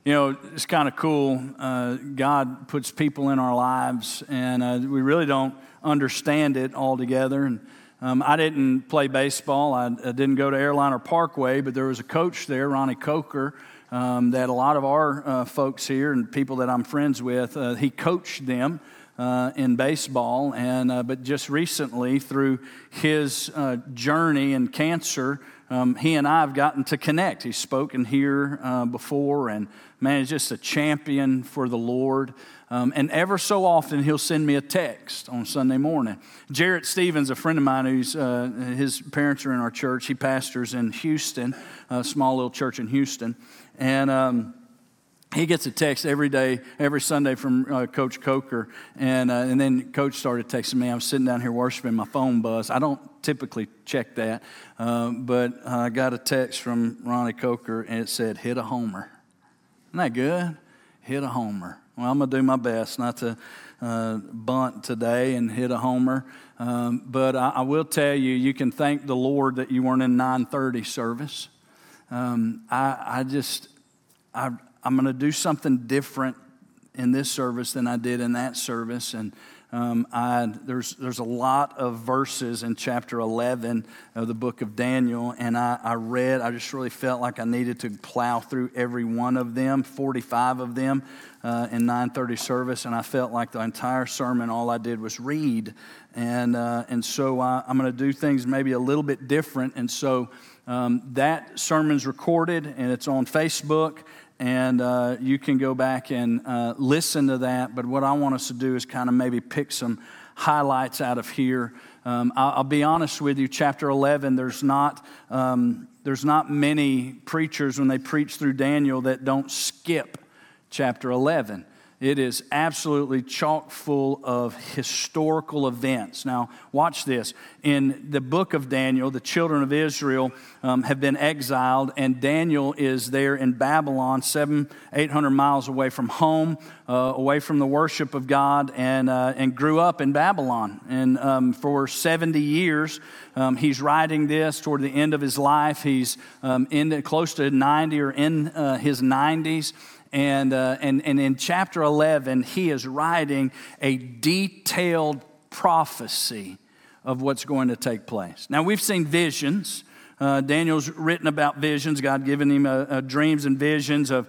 You know, it's kind of cool. God puts people in our lives, and we really don't understand it altogether. And I didn't play baseball. I didn't go to Airliner Parkway, but there was a coach there, Ronnie Coker, that a lot of our folks here and people that I'm friends with, he coached them in baseball. And but just recently, through his journey in cancer, he and I have gotten to connect. He's spoken here before, and man, he's just a champion for the Lord. And ever so often, he'll send me a text on Sunday morning. Jarrett Stevens, a friend of mine, his parents are in our church. He pastors in Houston, a small little church in Houston. And he gets a text every day, every Sunday from Coach Coker. And then Coach started texting me. I was sitting down here worshiping, my phone buzzed. I don't typically check that, but I got a text from Ronnie Coker, and it said, "Hit a homer." Isn't that good? Hit a homer. Well, I'm going to do my best not to bunt today and hit a homer. But I will tell you, you can thank the Lord that you weren't in 9:30 service. I'm going to do something different in this service than I did in that service. And there's a lot of verses in chapter 11 of the book of Daniel, and I just really felt like I needed to plow through every one of them, 45 of them in 9:30 service, and I felt like the entire sermon, all I did was read. And so I'm going to do things maybe a little bit different. And so that sermon's recorded, and it's on Facebook. And you can go back and listen to that. But what I want us to do is kind of maybe pick some highlights out of here. I'll be honest with you, chapter 11, there's not many preachers when they preach through Daniel that don't skip chapter 11. It is absolutely chock full of historical events. Now, watch this. In the book of Daniel, the children of Israel have been exiled, and Daniel is there in Babylon, 700-800 miles away from home, away from the worship of God, and grew up in Babylon. And for 70 years, he's writing this toward the end of his life. He's close to 90 or in his 90s. And in chapter 11, he is writing a detailed prophecy of what's going to take place. Now, we've seen visions. Daniel's written about visions. God given him dreams and visions of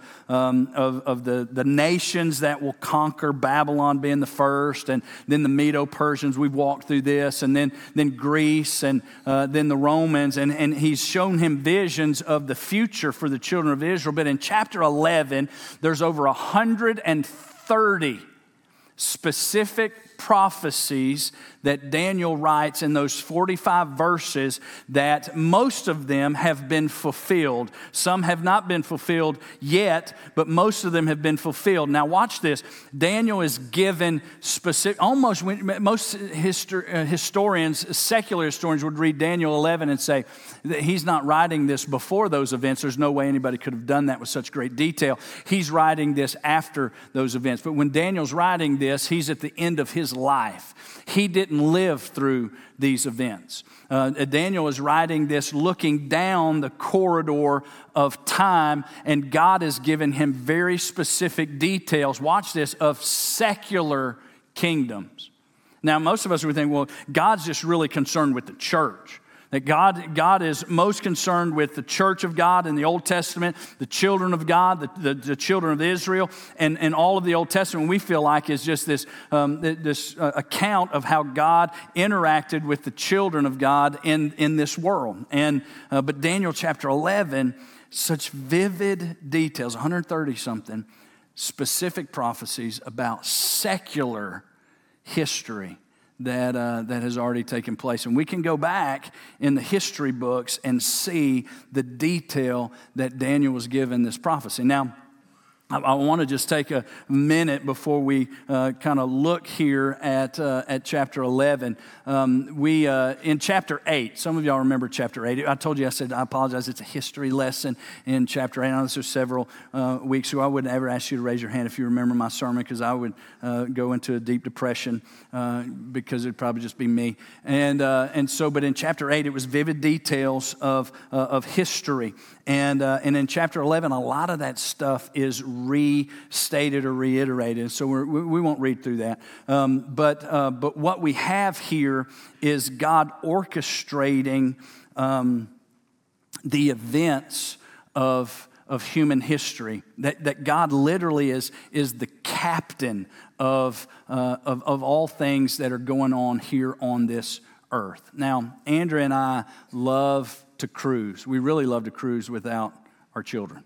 the nations that will conquer, Babylon being the first, and then the Medo-Persians. We've walked through this, and then Greece, and then the Romans. And he's shown him visions of the future for the children of Israel. But in chapter 11, there's over 130 specific prophecies that Daniel writes in those 45 verses, that most of them have been fulfilled. Some have not been fulfilled yet, but most of them have been fulfilled. Now watch this. Daniel is given specific, almost most historians, secular historians would read Daniel 11 and say that he's not writing this before those events. There's no way anybody could have done that with such great detail. He's writing this after those events. But when Daniel's writing this, he's at the end of his life. He didn't live through these events. Daniel is writing this looking down the corridor of time, and God has given him very specific details, watch this, of secular kingdoms. Now, most of us would think, well, God's just really concerned with the church. That God is most concerned with the church of God in the Old Testament, the children of God, the children of Israel, and all of the Old Testament we feel like is just this account of how God interacted with the children of God in this world. But Daniel chapter 11, such vivid details, 130-something specific prophecies about secular history that has already taken place. And we can go back in the history books and see the detail that Daniel was given this prophecy. Now, I want to just take a minute before we kind of look here at chapter 11. In chapter 8, some of y'all remember chapter 8. I told you, I said, I apologize, it's a history lesson in chapter 8. I know this was several weeks ago. I wouldn't ever ask you to raise your hand if you remember my sermon, because I would go into a deep depression because it'd probably just be me. But in chapter 8, it was vivid details of history. And in chapter 11, a lot of that stuff is restated or reiterated. So we won't read through that. But what we have here is God orchestrating the events of human history. That God literally is the captain of all things that are going on here on this earth. Now, Andrea and I love to cruise. We really love to cruise without our children.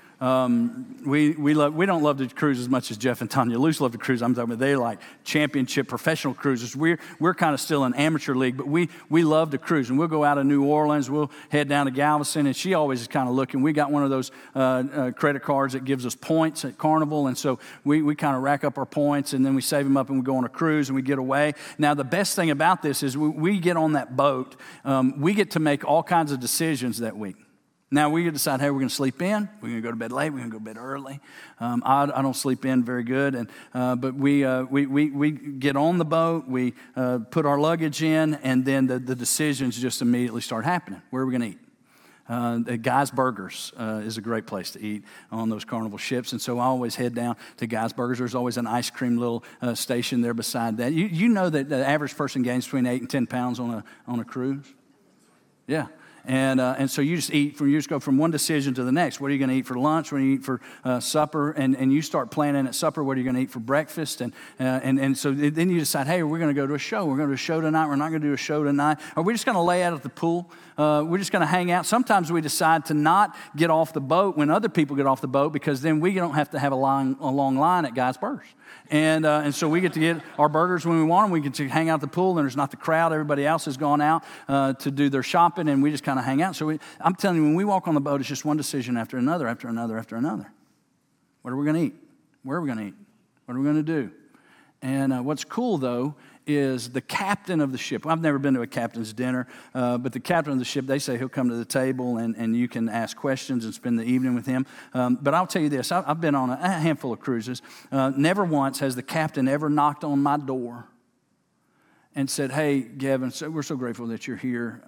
We don't love to cruise as much as Jeff and Tanya Luce love to cruise. I'm talking about they're like championship professional cruisers. We're kind of still an amateur league, but we love to cruise. And we'll go out of New Orleans. We'll head down to Galveston, and she always is kind of looking. We got one of those credit cards that gives us points at Carnival, and so we kind of rack up our points, and then we save them up, and we go on a cruise, and we get away. Now, the best thing about this is we get on that boat. We get to make all kinds of decisions that week. Now, we can decide, hey, we're going to sleep in. We're going to go to bed late. We're going to go to bed early. I don't sleep in very good, but we get on the boat. We put our luggage in, and then the decisions just immediately start happening. Where are we going to eat? Guy's Burgers is a great place to eat on those Carnival ships, and so I always head down to Guy's Burgers. There's always an ice cream little station there beside that. You know that the average person gains between 8 and 10 pounds on a cruise? Yeah. And so you just go from one decision to the next. What are you going to eat for lunch? What are you going to eat for supper? And you start planning at supper. What are you going to eat for breakfast? And so then you decide, hey, we're going to go to a show. We're going to do a show tonight. We're not going to do a show tonight. Are we just going to lay out at the pool? We're just going to hang out. Sometimes we decide to not get off the boat when other people get off the boat, because then we don't have to have a long line at Guy's Burgers. And so we get to get our burgers when we want them. We get to hang out at the pool, and there's not the crowd. Everybody else has gone out to do their shopping, and we just kind of hang out. So I'm telling you, when we walk on the boat, it's just one decision after another, after another, after another. What are we going to eat? Where are we going to eat? What are we going to do? And what's cool, though, is the captain of the ship. I've never been to a captain's dinner, but the captain of the ship, they say he'll come to the table and you can ask questions and spend the evening with him. But I'll tell you this, I've been on a handful of cruises. Never once has the captain ever knocked on my door and said, hey, Gavin, we're so grateful that you're here.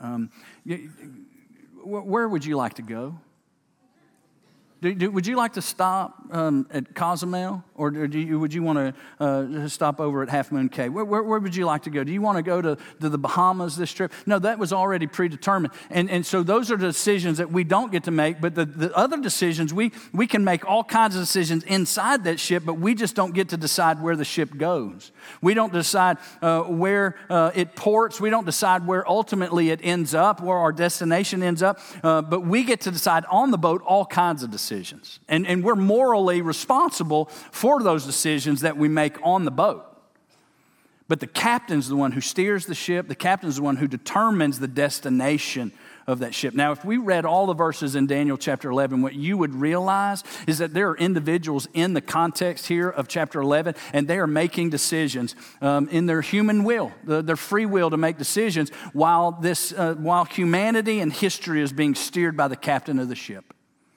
Where would you like to go? Would you like to stop at Cozumel, or would you want to stop over at Half Moon Cay? Where would you like to go? Do you want to go to the Bahamas this trip? No, that was already predetermined. And so those are the decisions that we don't get to make, but the other decisions, we can make all kinds of decisions inside that ship, but we just don't get to decide where the ship goes. We don't decide where it ports. We don't decide where ultimately it ends up, where our destination ends up, but we get to decide on the boat all kinds of decisions. And we're morally responsible for those decisions that we make on the boat. But the captain's the one who steers the ship. The captain's the one who determines the destination of that ship. Now, if we read all the verses in Daniel chapter 11, what you would realize is that there are individuals in the context here of chapter 11, and they are making decisions in their human will, their free will to make decisions, while humanity and history is being steered by the captain of the ship.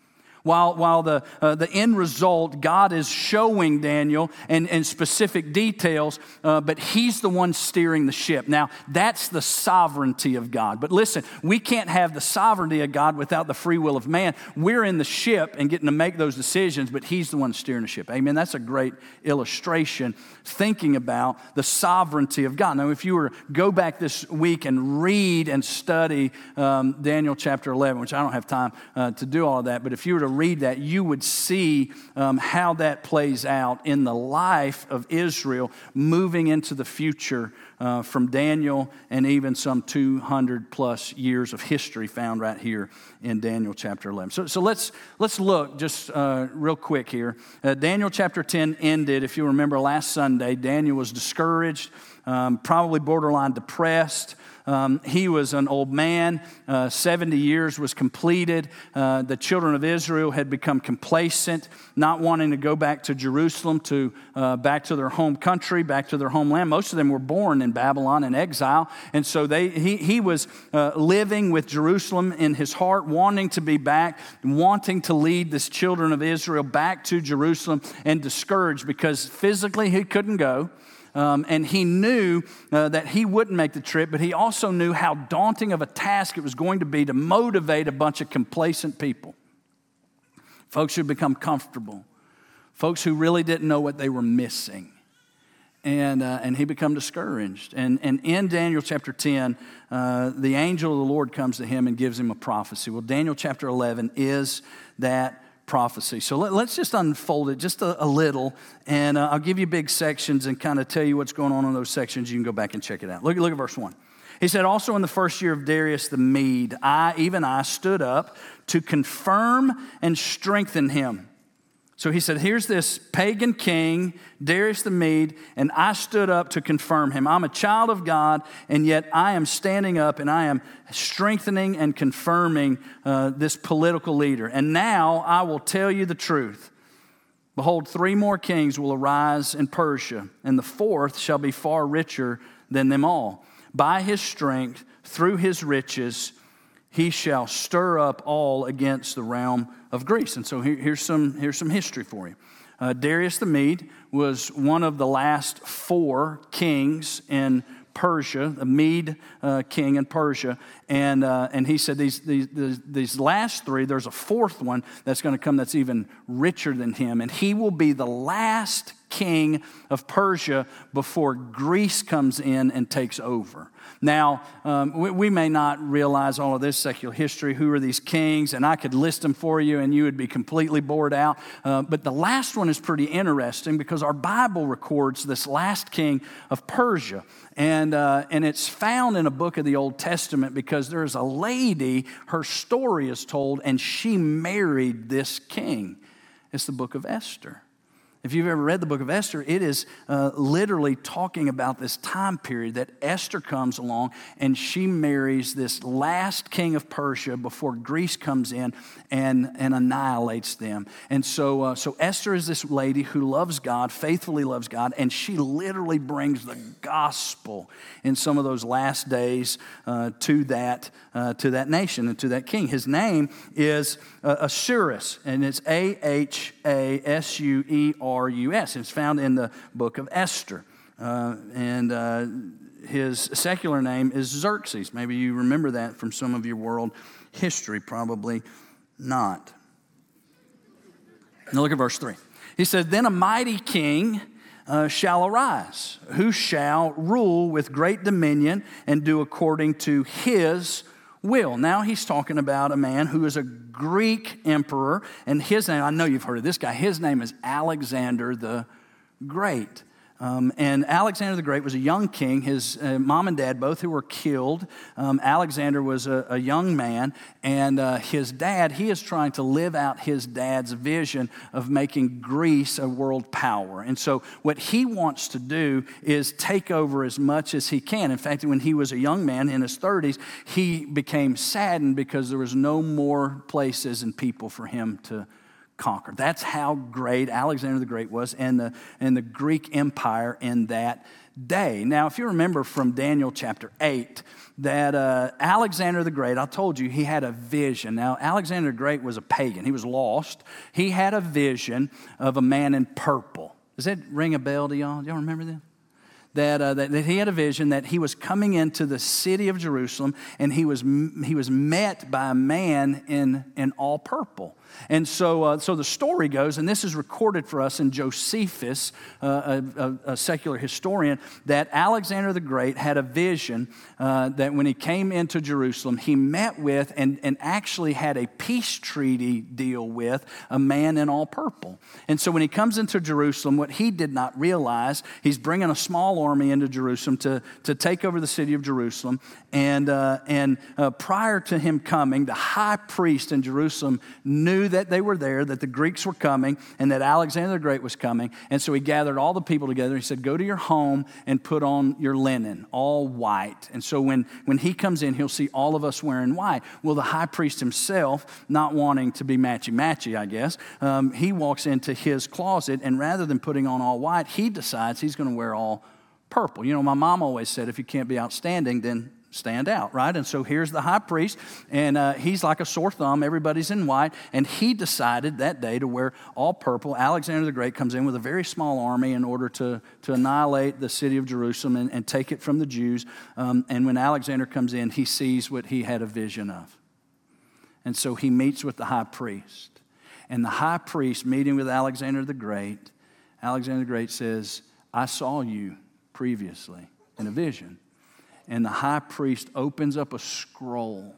While the end result, God is showing Daniel and specific details, but he's the one steering the ship. Now, that's the sovereignty of God. But listen, we can't have the sovereignty of God without the free will of man. We're in the ship and getting to make those decisions, but he's the one steering the ship. Amen? That's a great illustration, thinking about the sovereignty of God. Now, if you were to go back this week and read and study Daniel chapter 11, which I don't have time to do all of that, but if you were to read that, you would see how that plays out in the life of Israel moving into the future from Daniel, and even some 200 plus years of history found right here in Daniel chapter 11. So let's look just real quick here. Daniel chapter 10 ended, if you remember last Sunday, Daniel was discouraged, probably borderline depressed. He was an old man. 70 years was completed. The children of Israel had become complacent, not wanting to go back to Jerusalem, back to their home country, back to their homeland. Most of them were born in Babylon in exile. And so he was living with Jerusalem in his heart, wanting to be back, wanting to lead this children of Israel back to Jerusalem, and discouraged because physically he couldn't go. And he knew that he wouldn't make the trip, but he also knew how daunting of a task it was going to be to motivate a bunch of complacent people. Folks who become comfortable. folks who really didn't know what they were missing. And he become discouraged. And in Daniel chapter 10, the angel of the Lord comes to him and gives him a prophecy. Well, Daniel chapter 11 is that prophecy. So let's just unfold it just a little, and I'll give you big sections and kind of tell you what's going on in those sections. You can go back and check it out. Look at verse 1. He said, also in the first year of Darius the Mede, I stood up to confirm and strengthen him. So he said, here's this pagan king, Darius the Mede, and I stood up to confirm him. I'm a child of God, and yet I am standing up and I am strengthening and confirming this political leader. And now I will tell you the truth. Behold, 3 more kings will arise in Persia, and the 4th shall be far richer than them all. By his strength, through his riches, he shall stir up all against the realm of Greece. And so here's some history for you. Darius the Mede was one of the last 4 kings in Persia, a Mede king in Persia, and he said these last 3, there's a 4th one that's going to come that's even richer than him, and he will be the last king of Persia before Greece comes in and takes over. Now, we may not realize all of this secular history. Who are these kings? And I could list them for you and you would be completely bored out. But the last one is pretty interesting because our Bible records this last king of Persia. And it's found in a book of the Old Testament because there's a lady, her story is told, and she married this king. It's the book of Esther. If you've ever read the book of Esther, it is literally talking about this time period that Esther comes along and she marries this last king of Persia before Greece comes in and annihilates them. And so Esther is this lady who loves God, faithfully loves God, and she literally brings the gospel in some of those last days to that nation and to that king. His name is Ahasuerus, and it's Ahasuerus. It's found in the book of Esther. His secular name is Xerxes. Maybe you remember that from some of your world history, probably not. Now look at verse 3. He said, then a mighty king shall arise, who shall rule with great dominion and do according to his will. Now he's talking about a man who is a Greek emperor, and his name, I know you've heard of this guy, his name is Alexander the Great. And Alexander the Great was a young king. His mom and dad, both who were killed. Alexander was a young man, and his dad, he is trying to live out his dad's vision of making Greece a world power. And so what he wants to do is take over as much as he can. In fact, when he was a young man in his 30s, he became saddened because there was no more places and people for him to conquer. That's how great Alexander the Great was and the Greek Empire in that day. Now, if you remember from Daniel chapter 8, that Alexander the Great, I told you, he had a vision. Now, Alexander the Great was a pagan. He was lost. He had a vision of a man in purple. Does that ring a bell to y'all? Do y'all remember that? That he had a vision that he was coming into the city of Jerusalem, and he was met by a man in all purple. And so the story goes, and this is recorded for us in Josephus, a secular historian, that Alexander the Great had a vision that when he came into Jerusalem, he met with and actually had a peace treaty deal with a man in all purple. And so when he comes into Jerusalem, what he did not realize, he's bringing a small army into Jerusalem to take over the city of Jerusalem. And prior to him coming, the high priest in Jerusalem knew that they were there, that the Greeks were coming, and that Alexander the Great was coming. And so he gathered all the people together. He said, go to your home and put on your linen, all white. And so when he comes in, he'll see all of us wearing white. Well, the high priest himself, not wanting to be matchy-matchy, I guess, he walks into his closet, and rather than putting on all white, he decides he's going to wear all purple. You know, my mom always said, if you can't be outstanding, then stand out, right? And so here's the high priest, and he's like a sore thumb. Everybody's in white, and he decided that day to wear all purple. Alexander the Great comes in with a very small army in order to annihilate the city of Jerusalem and take it from the Jews. And when Alexander comes in, he sees what he had a vision of. And so he meets with the high priest. And the high priest meeting with Alexander the Great says, I saw you previously in a vision. And the high priest opens up a scroll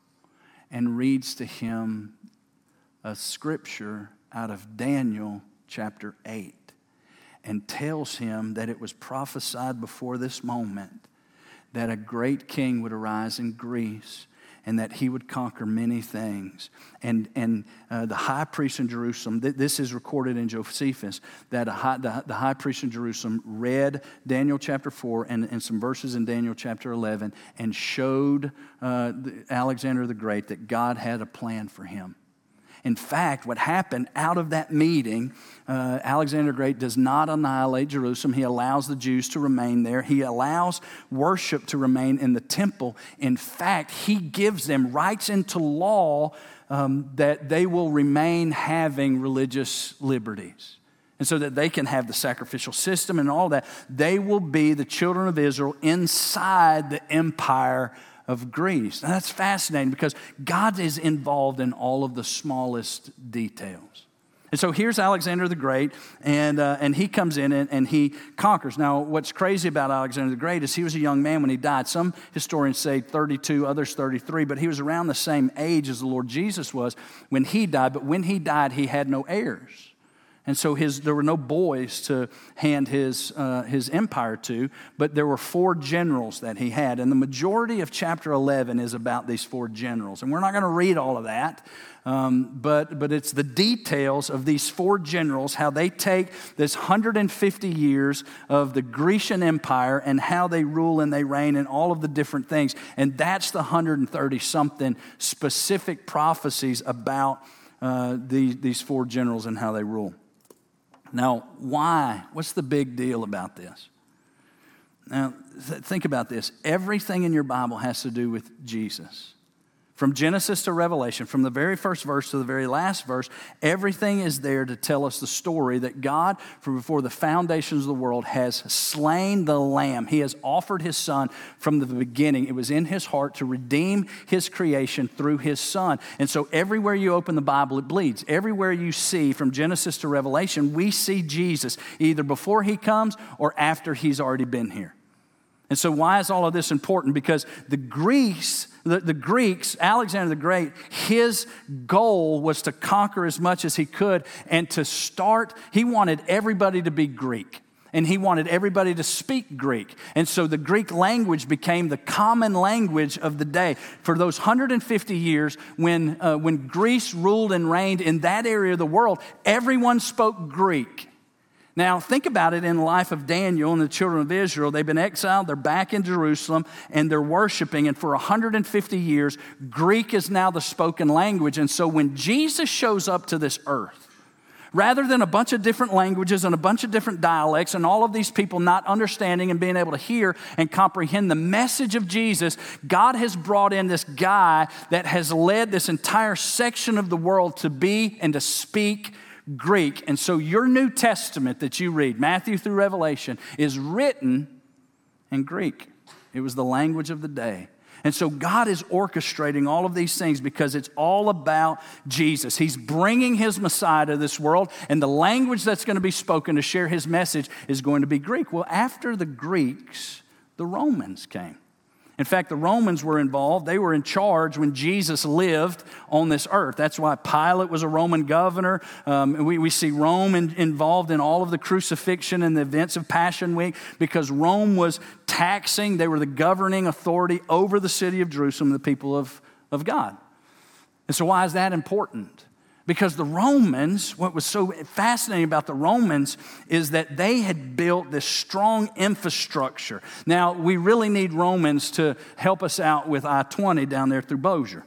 and reads to him a scripture out of Daniel chapter 8 and tells him that it was prophesied before this moment that a great king would arise in Greece and that he would conquer many things. And the high priest in Jerusalem, this is recorded in Josephus, that the high priest in Jerusalem read Daniel chapter 4 and some verses in Daniel chapter 11 and showed Alexander the Great that God had a plan for him. In fact, what happened out of that meeting, Alexander the Great does not annihilate Jerusalem. He allows the Jews to remain there. He allows worship to remain in the temple. In fact, he gives them rights into law that they will remain having religious liberties. And so that they can have the sacrificial system and all that. They will be the children of Israel inside the empire of Greece. Now that's fascinating because God is involved in all of the smallest details. And so here's Alexander the Great, and he comes in and he conquers. Now, what's crazy about Alexander the Great is he was a young man when he died. Some historians say 32, others 33, but he was around the same age as the Lord Jesus was when he died. But when he died, he had no heirs. And so there were no boys to hand his empire to, but there were 4 generals that he had. And the majority of chapter 11 is about these 4 generals. And we're not going to read all of that, but it's the details of these 4 generals, how they take this 150 years of the Grecian Empire and how they rule and they reign and all of the different things. And that's the 130-something specific prophecies about these 4 generals and how they rule. Now, why? What's the big deal about this? Now, think about this. Everything in your Bible has to do with Jesus. From Genesis to Revelation, from the very first verse to the very last verse, everything is there to tell us the story that God, from before the foundations of the world, has slain the Lamb. He has offered His Son from the beginning. It was in His heart to redeem His creation through His Son. And so everywhere you open the Bible, it bleeds. Everywhere you see, from Genesis to Revelation, we see Jesus either before He comes or after He's already been here. And so why is all of this important? Because the Greeks, Alexander the Great, his goal was to conquer as much as he could and to start, he wanted everybody to be Greek. And he wanted everybody to speak Greek. And so the Greek language became the common language of the day. For those 150 years, when Greece ruled and reigned in that area of the world, everyone spoke Greek. Now, think about it in the life of Daniel and the children of Israel. They've been exiled, they're back in Jerusalem, and they're worshiping. And for 150 years, Greek is now the spoken language. And so when Jesus shows up to this earth, rather than a bunch of different languages and a bunch of different dialects and all of these people not understanding and being able to hear and comprehend the message of Jesus, God has brought in this guy that has led this entire section of the world to be and to speak Greek. And so your New Testament that you read, Matthew through Revelation, is written in Greek. It was the language of the day. And so God is orchestrating all of these things because it's all about Jesus. He's bringing His Messiah to this world, and the language that's going to be spoken to share His message is going to be Greek. Well, after the Greeks, the Romans came. In fact, the Romans were involved. They were in charge when Jesus lived on this earth. That's why Pilate was a Roman governor. We see Rome involved in all of the crucifixion and the events of Passion Week because Rome was taxing. They were the governing authority over the city of Jerusalem, the people of God. And so why is that important? Because the Romans, what was so fascinating about the Romans is that they had built this strong infrastructure. Now, we really need Romans to help us out with I-20 down there through Bossier.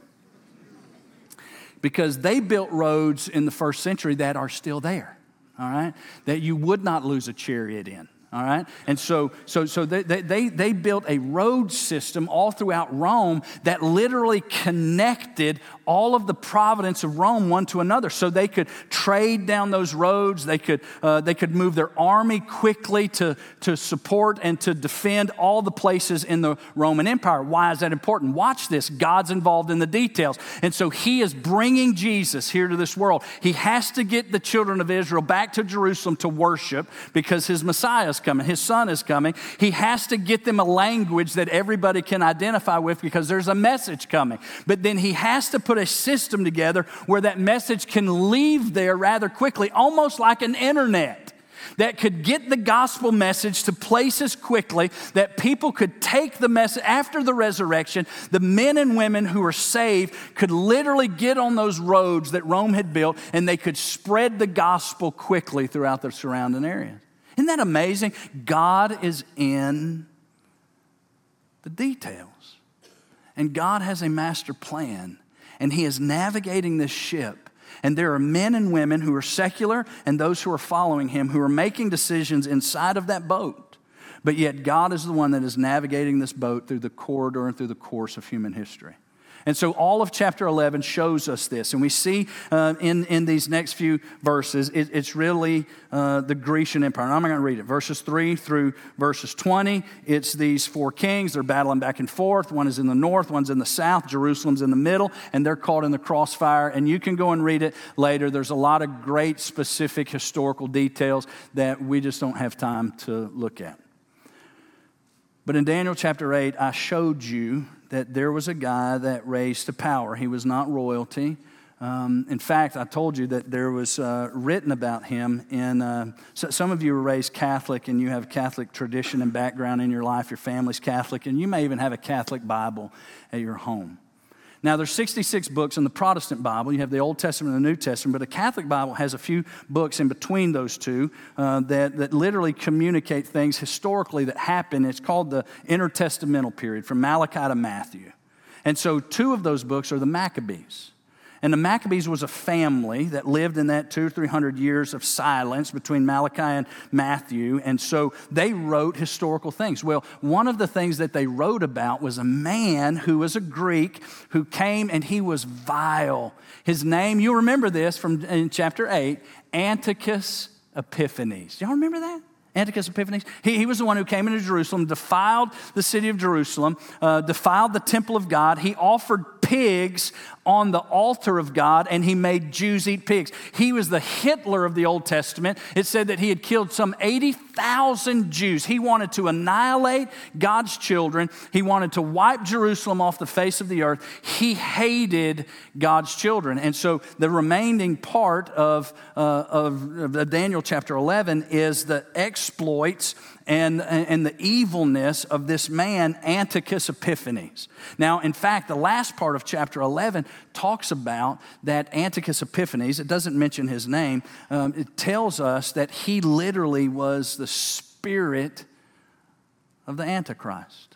Because they built roads in the first century that are still there, all right? That you would not lose a chariot in. All right, and so they built a road system all throughout Rome that literally connected all of the province of Rome one to another, so they could trade down those roads. They could move their army quickly to support and to defend all the places in the Roman Empire. Why is that important? Watch this. God's involved in the details, and so He is bringing Jesus here to this world. He has to get the children of Israel back to Jerusalem to worship because His Messiah is coming. His Son is coming. He has to get them a language that everybody can identify with because there's a message coming. But then He has to put a system together where that message can leave there rather quickly, almost like an internet that could get the gospel message to places quickly, that people could take the message after the resurrection. The men and women who were saved could literally get on those roads that Rome had built, and they could spread the gospel quickly throughout the surrounding areas. Isn't that amazing? God is in the details. And God has a master plan. And He is navigating this ship. And there are men and women who are secular and those who are following Him who are making decisions inside of that boat. But yet God is the one that is navigating this boat through the corridor and through the course of human history. And so all of chapter 11 shows us this. And we see in these next few verses, it's really the Grecian Empire. And I'm not going to read it. Verses 3 through verses 20, it's these four kings. They're battling back and forth. One is in the north, one's in the south. Jerusalem's in the middle, and they're caught in the crossfire. And you can go and read it later. There's a lot of great specific historical details that we just don't have time to look at. But in Daniel chapter 8, I showed you that there was a guy that raised to power. He was not royalty. In fact, I told you that there was written about him in, some of you were raised Catholic and you have Catholic tradition and background in your life. Your family's Catholic, and you may even have a Catholic Bible at your home. Now, there's 66 books in the Protestant Bible. You have the Old Testament and the New Testament, but the Catholic Bible has a few books in between those two that literally communicate things historically that happened. It's called the intertestamental period, from Malachi to Matthew. And so two of those books are the Maccabees. And the Maccabees was a family that lived in that 200 or 300 years of silence between Malachi and Matthew. And so they wrote historical things. Well, one of the things that they wrote about was a man who was a Greek who came, and he was vile. His name, you remember this from in chapter 8, Antiochus Epiphanes. Y'all remember that? Antiochus Epiphanes. He was the one who came into Jerusalem, defiled the city of Jerusalem, defiled the temple of God. He offered pigs on the altar of God, and he made Jews eat pigs. He was the Hitler of the Old Testament. It said that he had killed some 80,000 Jews. He wanted to annihilate God's children. He wanted to wipe Jerusalem off the face of the earth. He hated God's children. And so the remaining part of Daniel chapter 11 is the exploits and the evilness of this man, Antiochus Epiphanes. Now, in fact, the last part of chapter 11 talks about that Antiochus Epiphanes. It doesn't mention his name. It tells us that he literally was the spirit of the Antichrist.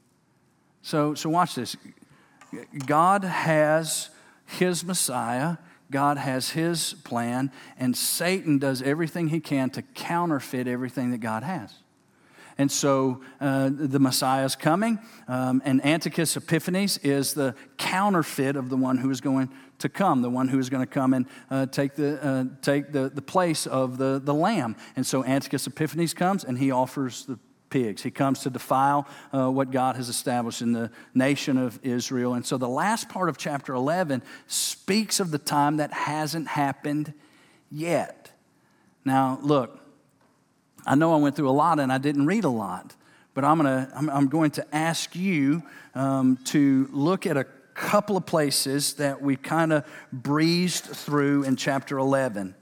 So watch this. God has His Messiah. God has His plan, and Satan does everything he can to counterfeit everything that God has. And so the Messiah is coming, and Antiochus Epiphanes is the counterfeit of the one who is going to come, the one who is going to come and take the place of the Lamb. And so Antiochus Epiphanes comes, and he offers the pigs. He comes to defile what God has established in the nation of Israel. And so the last part of chapter 11 speaks of the time that hasn't happened yet. Now, look, I know I went through a lot and I didn't read a lot, but I'm going to ask you to look at a couple of places that we kind of breezed through in chapter 11.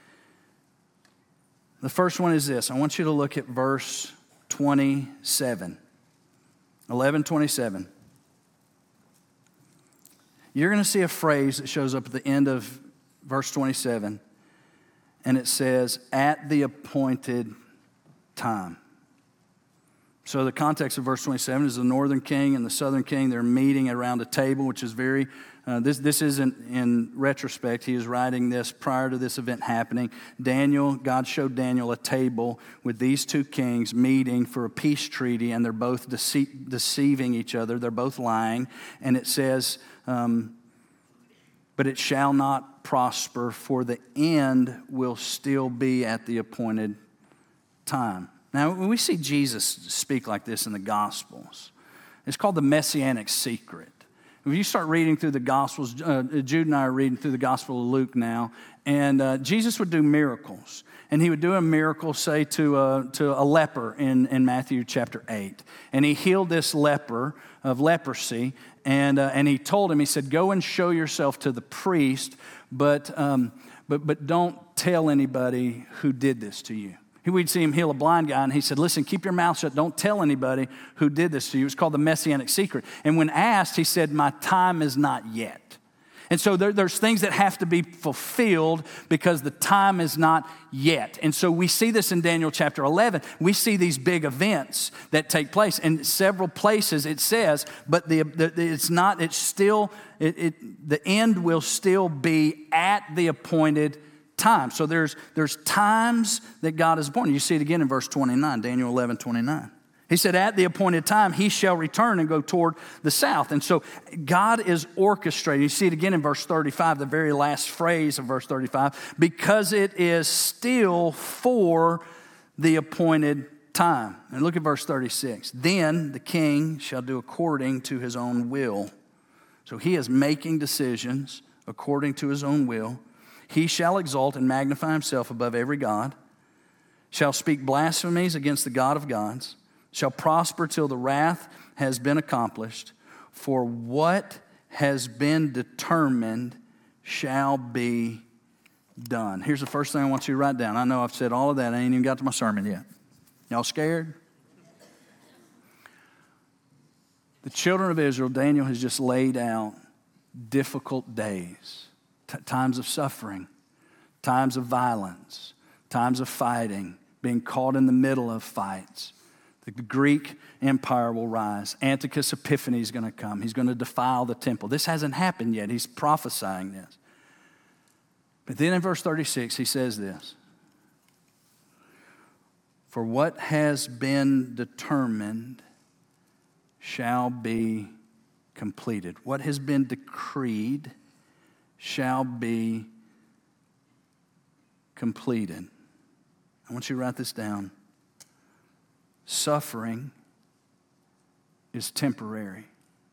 The first one is this. I want you to look at verse 27. 11:27. You're going to see a phrase that shows up at the end of verse 27, and it says, "at the appointed time." So the context of verse 27 is the northern king and the southern king. They're meeting around a table, which is very This isn't in retrospect. He is writing this prior to this event happening. God showed Daniel a table with these two kings meeting for a peace treaty, and they're both deceiving each other. They're both lying. And it says, but it shall not prosper, for the end will still be at the appointed time. Now, when we see Jesus speak like this in the Gospels, it's called the Messianic secret. When you start reading through the Gospels, Jude and I are reading through the Gospel of Luke now, and Jesus would do miracles. And he would do a miracle, say, to a leper in Matthew chapter 8. And he healed this leper of leprosy, and he told him, he said, go and show yourself to the priest, but don't tell anybody who did this to you. We'd see him heal a blind guy, and he said, listen, keep your mouth shut. Don't tell anybody who did this to you. It's called the Messianic secret. And when asked, he said, my time is not yet. And so there's things that have to be fulfilled because the time is not yet. And so we see this in Daniel chapter 11. We see these big events that take place. In several places it says, but the end will still be at the appointed time. So there's times that God has appointed. You see it again in verse 29, Daniel 11:29. He said, at the appointed time, he shall return and go toward the south. And so God is orchestrating. You see it again in verse 35, the very last phrase of verse 35, because it is still for the appointed time. And look at verse 36. Then the king shall do according to his own will. So he is making decisions according to his own will. He shall exalt and magnify himself above every god, shall speak blasphemies against the God of gods, shall prosper till the wrath has been accomplished. For what has been determined shall be done. Here's the first thing I want you to write down. I know I've said all of that. I ain't even got to my sermon yet. Y'all scared? The children of Israel, Daniel has just laid out difficult days, times of suffering, times of violence, times of fighting, being caught in the middle of fights. The Greek Empire will rise. Antiochus Epiphanes is going to come. He's going to defile the temple. This hasn't happened yet. He's prophesying this. But then in verse 36, he says this. For what has been determined shall be completed. What has been decreed shall be completed. I want you to write this down. Suffering is temporary.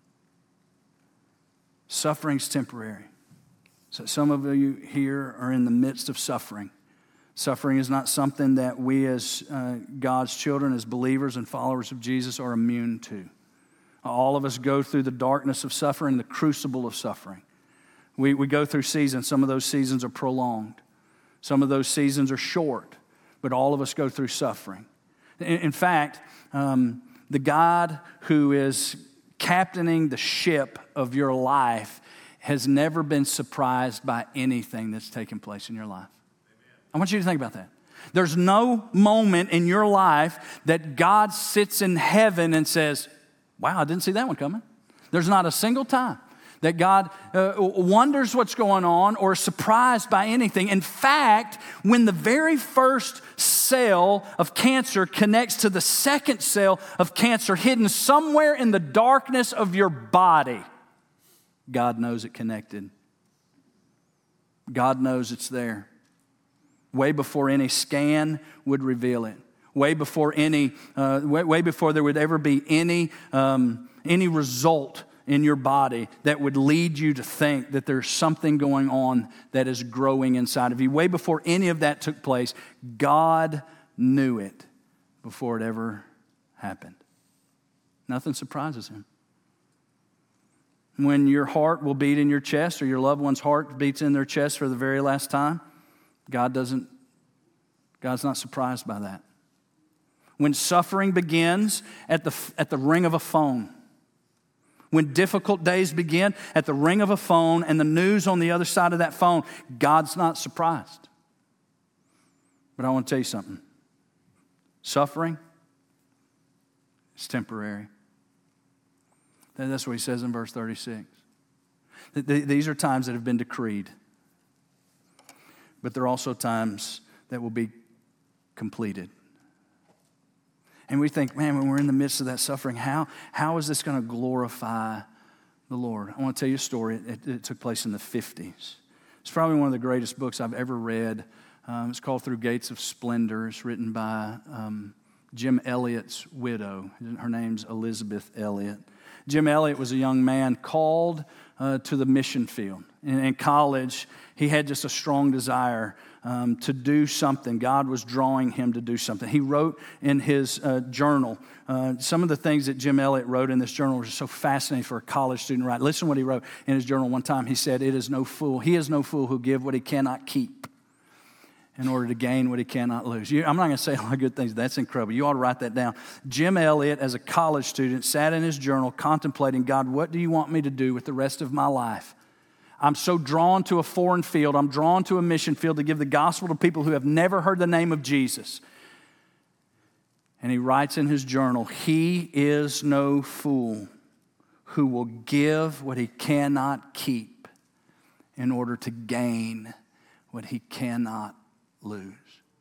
Suffering's temporary. So some of you here are in the midst of suffering. Suffering is not something that we as God's children, as believers and followers of Jesus are immune to. All of us go through the darkness of suffering, the crucible of suffering. We go through seasons. Some of those seasons are prolonged. Some of those seasons are short. But all of us go through suffering. In fact, the God who is captaining the ship of your life has never been surprised by anything that's taken place in your life. I want you to think about that. There's no moment in your life that God sits in heaven and says, wow, I didn't see that one coming. There's not a single time that God wonders what's going on or is surprised by anything. In fact, when the very first cell of cancer connects to the second cell of cancer hidden somewhere in the darkness of your body, God knows it connected. God knows it's there. Way before any scan would reveal it. Way before there would ever be any result in your body that would lead you to think that there's something going on that is growing inside of you. Way before any of that took place, God knew it before it ever happened. Nothing surprises him. When your heart will beat in your chest or your loved one's heart beats in their chest for the very last time, God's not surprised by that. When suffering begins at the ring of a phone, when difficult days begin at the ring of a phone and the news on the other side of that phone, God's not surprised. But I want to tell you something. Suffering is temporary. That's what he says in verse 36. These are times that have been decreed. But there are also times that will be completed. And we think, man, when we're in the midst of that suffering, how is this going to glorify the Lord? I want to tell you a story. It took place in the 50s. It's probably one of the greatest books I've ever read. It's called Through Gates of Splendor. It's written by Jim Elliot's widow. Her name's Elizabeth Elliot. Jim Elliot was a young man called to the mission field. In college, he had just a strong desire to do something. God was drawing him to do something. He wrote in his journal, some of the things that Jim Elliot wrote in this journal were so fascinating for a college student to write. Listen to what he wrote in his journal one time. He said, he is no fool who give what he cannot keep in order to gain what he cannot lose. I'm not going to say a lot of good things. That's incredible. You ought to write that down. Jim Elliot, as a college student, sat in his journal contemplating, God, what do you want me to do with the rest of my life? I'm so drawn to a foreign field. I'm drawn to a mission field to give the gospel to people who have never heard the name of Jesus. And he writes in his journal, he is no fool who will give what he cannot keep in order to gain what he cannot lose.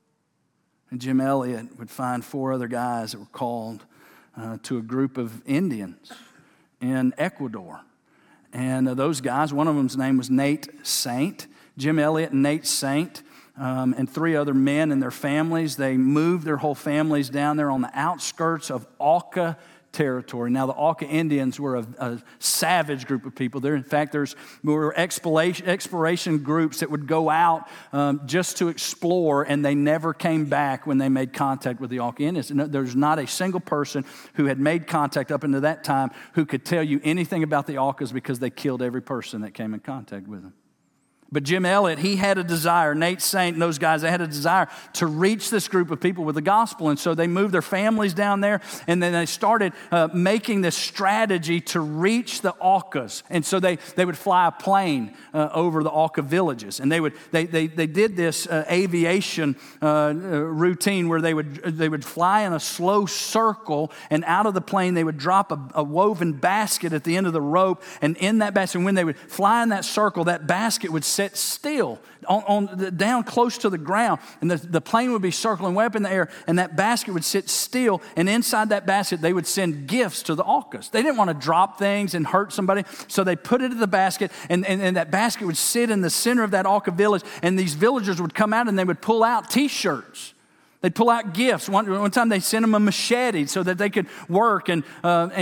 And Jim Elliot would find 4 other guys that were called to a group of Indians in Ecuador. And those guys, one of them's name was Nate Saint. Jim Elliot and Nate Saint and 3 other men and their families, they moved their whole families down there on the outskirts of Auca territory. Now, the Auca Indians were a savage group of people. There, in fact, there were exploration groups that would go out just to explore, and they never came back when they made contact with the Auca Indians. And there's not a single person who had made contact up into that time who could tell you anything about the Aucas because they killed every person that came in contact with them. But Jim Elliot, he had a desire. Nate Saint and those guys, they had a desire to reach this group of people with the gospel. And so they moved their families down there, and then they started making this strategy to reach the Aucas. And so they would fly a plane over the Auca villages. And they did this aviation routine where they would fly in a slow circle, and out of the plane they would drop a woven basket at the end of the rope. And in that basket, when they would fly in that circle, that basket would set still down close to the ground, and the plane would be circling way up in the air, and that basket would sit still, and inside that basket they would send gifts to the Aucas. They didn't want to drop things and hurt somebody, so they put it in the basket, and that basket would sit in the center of that Auca village, and these villagers would come out and they would pull out T-shirts. They'd pull out gifts. One time they sent them a machete so that they could work and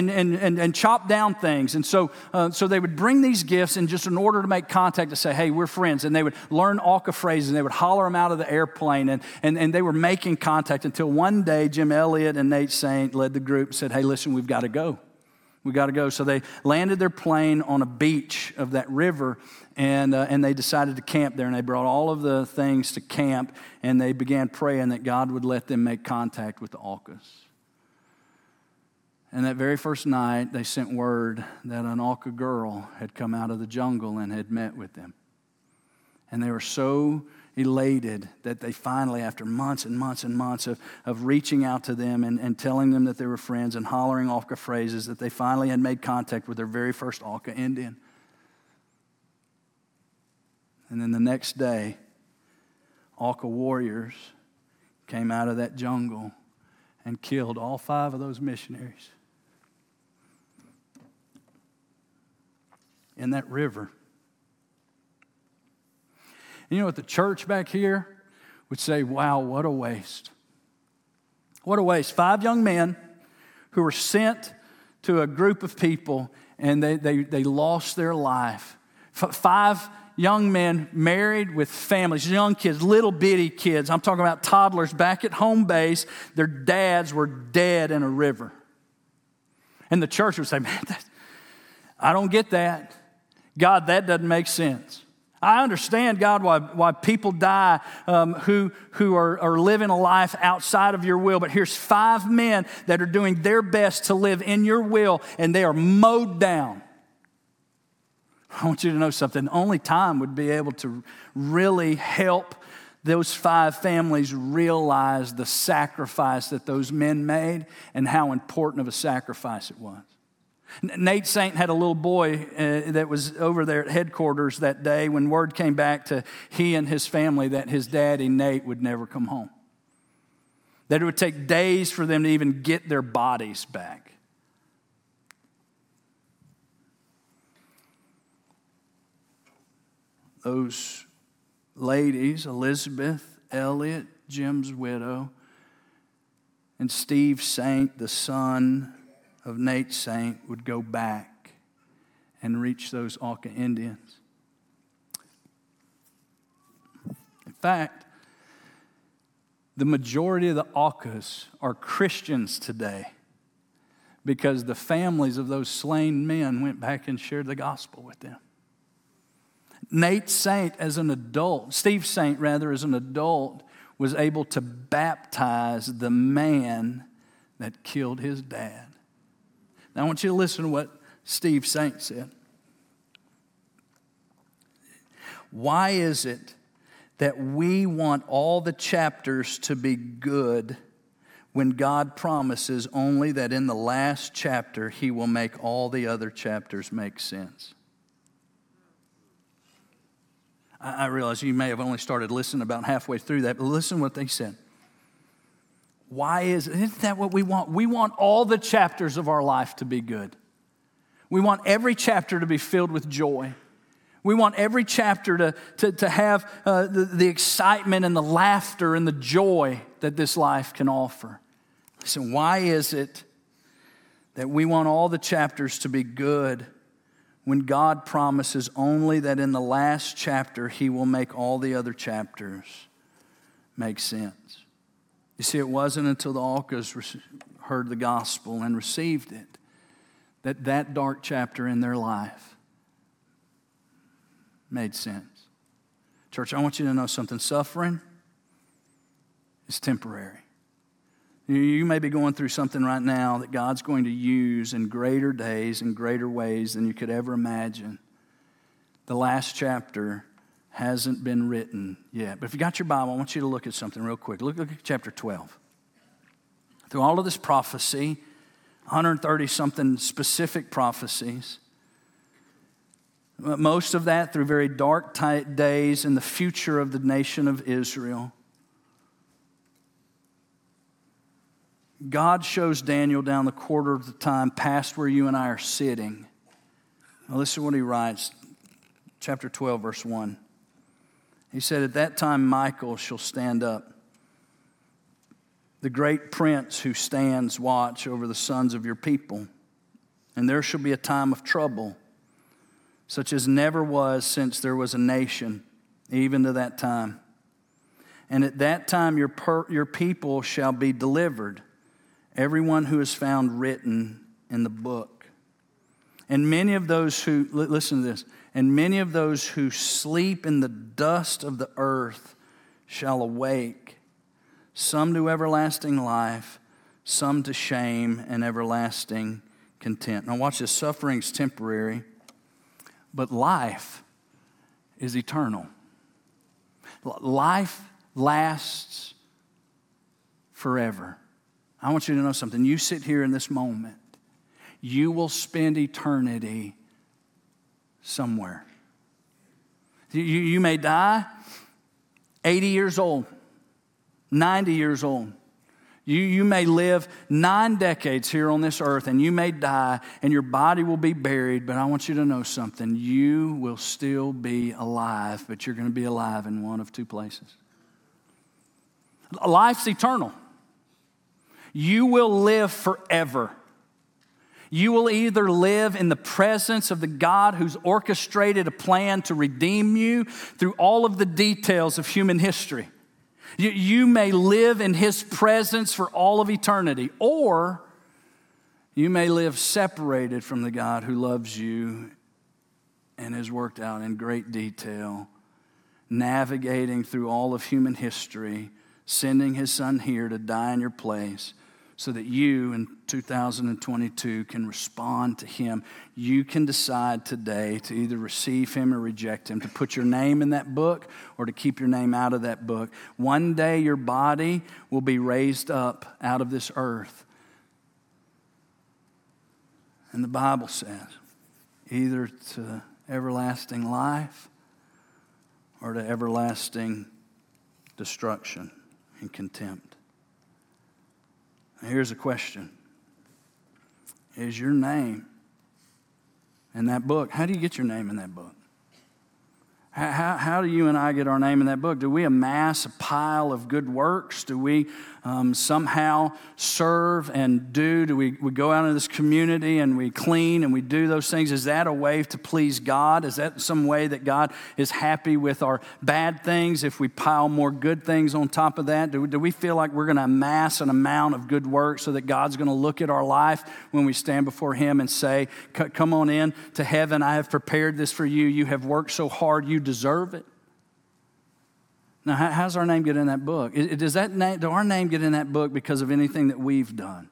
chop down things. And so they would bring these gifts in just in order to make contact to say, hey, we're friends. And they would learn Auca phrases, and they would holler them out of the airplane. And they were making contact until one day Jim Elliot and Nate Saint led the group and said, hey, listen, we've got to go. We got to go. So they landed their plane on a beach of that river, and they decided to camp there. And they brought all of the things to camp, and they began praying that God would let them make contact with the Aucas. And that very first night, they sent word that an Auca girl had come out of the jungle and had met with them. And they were so elated that they finally, after months and months and months of reaching out to them and telling them that they were friends and hollering Auca phrases, that they finally had made contact with their very first Auca Indian. And then the next day, Auca warriors came out of that jungle and killed all 5 of those missionaries in that river. You know what, the church back here would say, wow, what a waste. What a waste. 5 young men who were sent to a group of people, and they lost their life. 5 young men married with families, young kids, little bitty kids. I'm talking about toddlers back at home base. Their dads were dead in a river. And the church would say, man, I don't get that. God, that doesn't make sense. I understand, God, why people die who are living a life outside of your will. But here's 5 men that are doing their best to live in your will, and they are mowed down. I want you to know something. Only time would be able to really help those 5 families realize the sacrifice that those men made and how important of a sacrifice it was. Nate Saint had a little boy that was over there at headquarters that day when word came back to he and his family that his daddy, Nate, would never come home. That it would take days for them to even get their bodies back. Those ladies, Elizabeth Elliott, Jim's widow, and Steve Saint, the son of Nate Saint, would go back and reach those Auca Indians. In fact, the majority of the Aucas are Christians today because the families of those slain men went back and shared the gospel with them. Nate Saint, as an adult, Steve Saint, rather, as an adult, was able to baptize the man that killed his dad. Now, I want you to listen to what Steve Saint said. Why is it that we want all the chapters to be good when God promises only that in the last chapter He will make all the other chapters make sense? I realize you may have only started listening about halfway through that, but listen to what they said. Why isn't that what we want? We want all the chapters of our life to be good. We want every chapter to be filled with joy. We want every chapter to have the excitement and the laughter and the joy that this life can offer. So why is it that we want all the chapters to be good when God promises only that in the last chapter He will make all the other chapters make sense? You see, it wasn't until the Aucas heard the gospel and received it that dark chapter in their life made sense. Church, I want you to know something. Suffering is temporary. You may be going through something right now that God's going to use in greater days and greater ways than you could ever imagine. The last chapter hasn't been written yet. But if you got your Bible, I want you to look at something real quick. Look at chapter 12. Through all of this prophecy, 130-something specific prophecies, most of that through very dark days in the future of the nation of Israel, God shows Daniel down the quarter of the time past where you and I are sitting. Now listen to what he writes, chapter 12, verse 1. He said, "At that time Michael shall stand up, the great prince who stands watch over the sons of your people. And there shall be a time of trouble, such as never was since there was a nation, even to that time. And at that time your people shall be delivered, everyone who is found written in the book. And many of those who," listen to this, "and many of those who sleep in the dust of the earth shall awake, some to everlasting life, some to shame and everlasting content." Now watch this, suffering's temporary, but life is eternal. Life lasts forever. I want you to know something. You sit here in this moment, you will spend eternity somewhere. You may die 80 years old, 90 years old. You may live 9 decades here on this earth, and you may die, and your body will be buried, but I want you to know something. You will still be alive, but you're going to be alive in one of two places. Life's eternal. You will live forever. You will either live in the presence of the God who's orchestrated a plan to redeem you through all of the details of human history. You may live in His presence for all of eternity, or you may live separated from the God who loves you and has worked out in great detail, navigating through all of human history, sending His Son here to die in your place so that you in 2022 can respond to Him. You can decide today to either receive Him or reject Him, to put your name in that book or to keep your name out of that book. One day your body will be raised up out of this earth. And the Bible says, either to everlasting life or to everlasting destruction and contempt. Now here's a question. Is your name in that book? How do you get your name in that book? How do you and I get our name in that book? Do we amass a pile of good works? Do we somehow serve and do? Do we go out into this community and we clean and we do those things? Is that a way to please God? Is that some way that God is happy with our bad things if we pile more good things on top of that? Do we feel like we're going to amass an amount of good work so that God's going to look at our life when we stand before Him and say, come on in to heaven. I have prepared this for you. You have worked so hard. You deserve it. Now, how's our name get in that book? Do our name get in that book because of anything that we've done?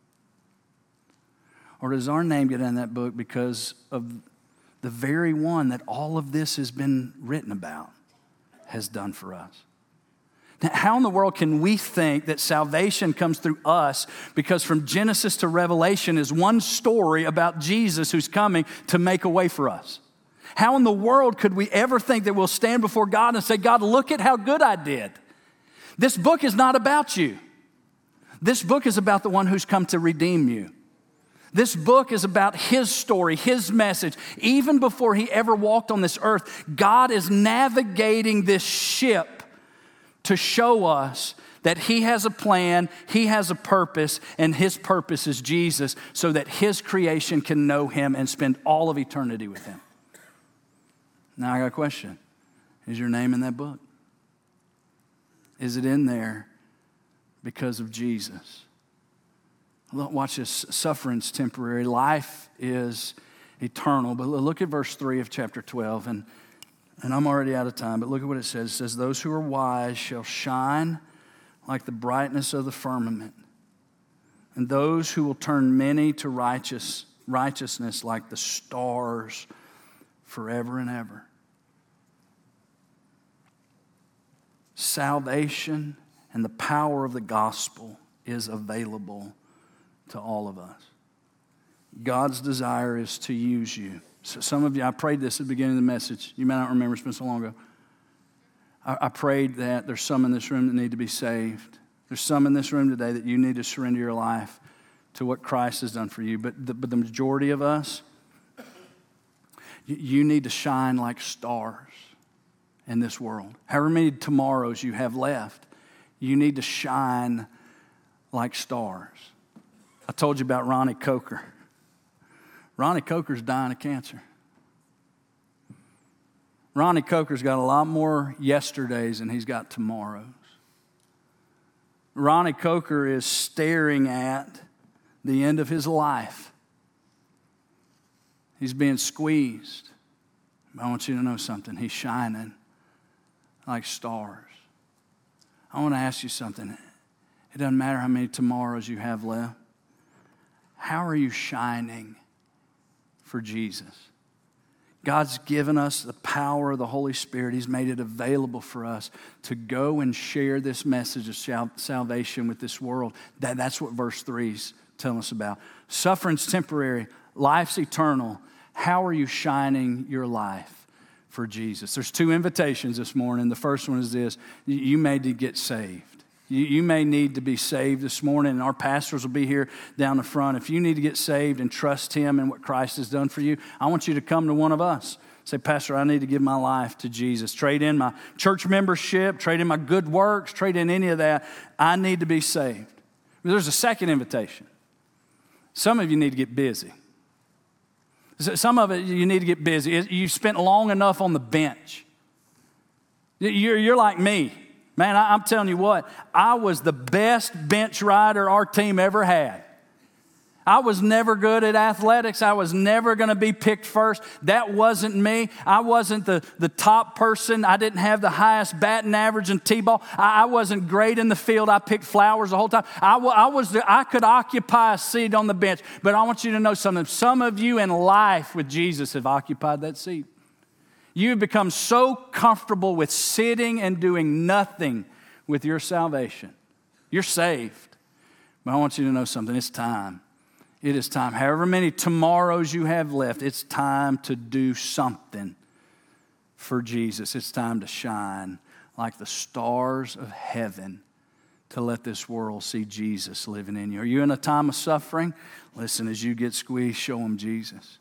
Or does our name get in that book because of the very one that all of this has been written about has done for us? Now, how in the world can we think that salvation comes through us because from Genesis to Revelation is one story about Jesus who's coming to make a way for us? How in the world could we ever think that we'll stand before God and say, God, look at how good I did? This book is not about you. This book is about the one who's come to redeem you. This book is about His story, His message. Even before He ever walked on this earth, God is navigating this ship to show us that He has a plan, He has a purpose, and His purpose is Jesus so that His creation can know Him and spend all of eternity with Him. Now I got a question. Is your name in that book? Is it in there because of Jesus? Watch this. Suffering's temporary. Life is eternal. But look at verse 3 of chapter 12. And I'm already out of time, but look at what it says. It says, those who are wise shall shine like the brightness of the firmament. And those who will turn many to righteousness like the stars forever and ever. Salvation and the power of the gospel is available to all of us. God's desire is to use you. So some of you, I prayed this at the beginning of the message. You may not remember, it's been so long ago. I prayed that there's some in this room that need to be saved. There's some in this room today that you need to surrender your life to what Christ has done for you. But the majority of us, you need to shine like stars in this world. However many tomorrows you have left, you need to shine like stars. I told you about Ronnie Coker. Ronnie Coker's dying of cancer. Ronnie Coker's got a lot more yesterdays than he's got tomorrows. Ronnie Coker is staring at the end of his life. He's being squeezed. I want you to know something. He's shining like stars. I want to ask you something. It doesn't matter how many tomorrows you have left. How are you shining for Jesus? God's given us the power of the Holy Spirit. He's made it available for us to go and share this message of salvation with this world. That's what verse 3 is telling us about. Suffering's temporary. Life's eternal. How are you shining your life for Jesus? There's two invitations this morning. The first one is this. You may need to get saved. You may need to be saved this morning, and our pastors will be here down the front. If you need to get saved and trust Him and what Christ has done for you, I want you to come to one of us. Say, Pastor, I need to give my life to Jesus. Trade in my church membership, trade in my good works, trade in any of that. I need to be saved. There's a second invitation. Some of you need to get busy. Some of it, you need to get busy. You spent long enough on the bench. You're like me. Man, I'm telling you what, I was the best bench rider our team ever had. I was never good at athletics. I was never going to be picked first. That wasn't me. I wasn't the top person. I didn't have the highest batting average in T-ball. I wasn't great in the field. I picked flowers the whole time. I could occupy a seat on the bench. But I want you to know something. Some of you in life with Jesus have occupied that seat. You've become so comfortable with sitting and doing nothing with your salvation. You're saved. But I want you to know something. It's time. It is time. However many tomorrows you have left, it's time to do something for Jesus. It's time to shine like the stars of heaven to let this world see Jesus living in you. Are you in a time of suffering? Listen, as you get squeezed, show them Jesus.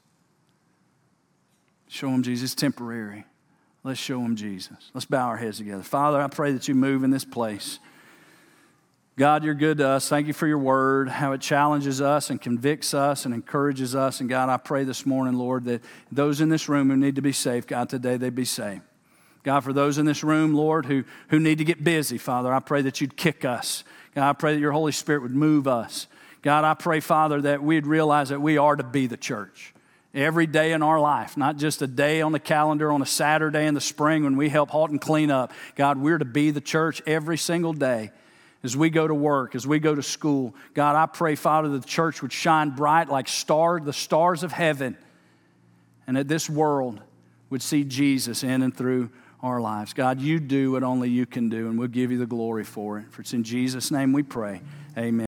Show them Jesus. It's temporary. Let's show them Jesus. Let's bow our heads together. Father, I pray that you move in this place. God, you're good to us. Thank you for your word, how it challenges us and convicts us and encourages us. And God, I pray this morning, Lord, that those in this room who need to be saved, God, today they be saved. God, for those in this room, Lord, who need to get busy, Father, I pray that you'd kick us. God, I pray that your Holy Spirit would move us. God, I pray, Father, that we'd realize that we are to be the church every day in our life, not just a day on the calendar on a Saturday in the spring when we help halt and clean up. God, we're to be the church every single day. As we go to work, as we go to school, God, I pray, Father, that the church would shine bright like the stars of heaven, and that this world would see Jesus in and through our lives. God, you do what only you can do, and we'll give you the glory for it. For it's in Jesus' name we pray. Amen.